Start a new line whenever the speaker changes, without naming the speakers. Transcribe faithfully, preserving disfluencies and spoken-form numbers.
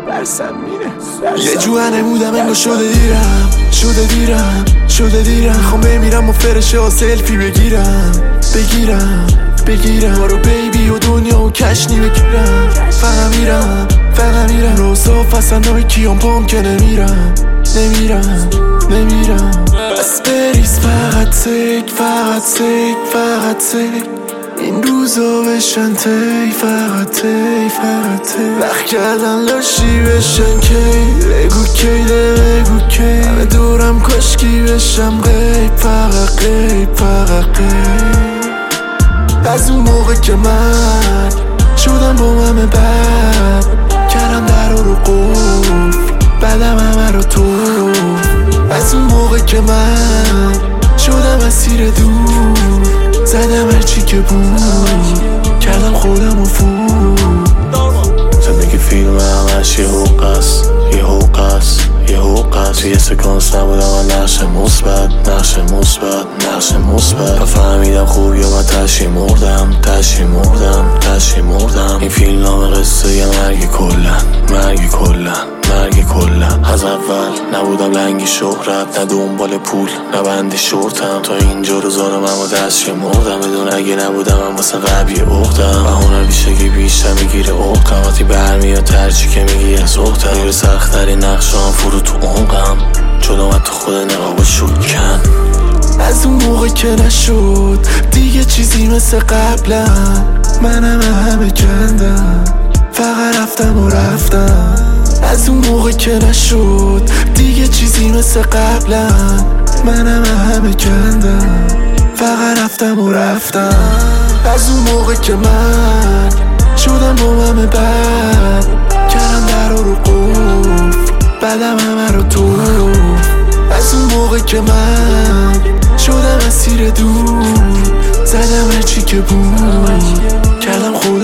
درسم میره.
یه جوانه بودم انگار شده دیرم، شده دیرم، شده دیرم. میخوام بمیرم و فرشه ها سلفی بگیرم، بگیرم، بگیرم. بارو بیبی و دنیا و کشنی بگیرم. فقط میرم، فقط میرم. رو صاف اصلا نایکیام پام که نمیرم، نمیرم، نمیرم. بس بریز فقط سک، فقط سک، فقط سک. این روزا بشن تی، فقط تی، فقط تی. وقت کردن لاشی بشن کی، بگو کی ده بگو کی. همه دورم کشکی بشم غیب، فقط غیب، فقط غیب. از اون موقع که من شدم با همه بد، کردم در رو قفل، بعدم همه رو تو. از اون موقع که من شدم اسیر دور، زدم هرچی که بود، کردم خودم و فود.
زندگی فیلم همش یه حوق است، یه حوق است، یه حوق است. توی سکانس نبودم من نقش مثبت، نقش مثبت، نقش مثبت. فهمیدم خوب یا من تشی مردم، تشی مردم، تشی مردم. این فیلم نام قصه یه مرگ کلن، مرگ کلن، مرگ کلن. از اول نبودم لنگی شهرت، نه دنبال پول، نه بندی شورتم. تا اینجا روزا من با دستش مردم، بدون اگه نبودم من واسه قبیه اختم. بهونه بیشگی بیشتر میگیره اختم، وقتی برمیاد ترچی که میگیره سختم. میره سخت‌ترین نقشام فرو تو عمقم، چون اومد تو خود نقاب شکن.
از اون موقع که نشد دیگه چیزی مثل قبلا، منم همه کندم، فقط رفتم و رفتم. از اون موقع که نشد دیگه چیزی مثل قبلا، منم همه کندم، فقط رفتم و رفتم. از اون موقع که من شدم با همه بد، کردم در رو قفل، بعدم همه رو تو. از اون موقع که من شدم اسیر دور، زدم هرچی که بود، کردم خود